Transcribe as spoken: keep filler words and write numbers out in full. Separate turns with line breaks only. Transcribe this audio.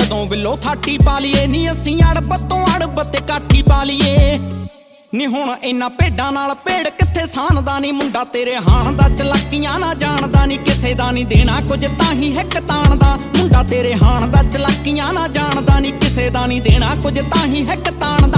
ਜਦੋਂ ਬਿੱਲੋ ਥਾਟੀ ਪਾ ਲਈਏ ਨੀ ਅਸੀਂ ਅੜਬ ਤੋਂ ਅੜਬ ਤੇ ਕਾਠੀ ਪਾ ਲਈਏ ਨੀ ਹੁਣ ਇੰਨਾ ਭੇਡਾਂ ਨਾਲ ਭੇਡ ਕਿੱਥੇ ਸਾਨਦਾ ਨੀ ਮੁੰਡਾ ਤੇਰੇ ਹਾਣ ਦਾ ਚਲਾਕੀਆਂ ਨਾ ਜਾਣਦਾ ਨੀ ਕਿਸੇ ਦਾ ਨੀ ਦੇਣਾ ਕੁਝ ਤਾਂ ਹੀ ਹਿੱਕ ਤਾਣਦਾ ਮੁੰਡਾ ਤੇਰੇ ਹਾਣ ਦਾ ਚਲਾਕੀਆਂ ਨਾ ਜਾਣਦਾ ਨੀ ਕਿਸੇ ਦਾ ਨੀ ਦੇਣਾ ਕੁਝ ਤਾਂ ਹੀ ਹਿੱਕ ਤਾਣਦਾ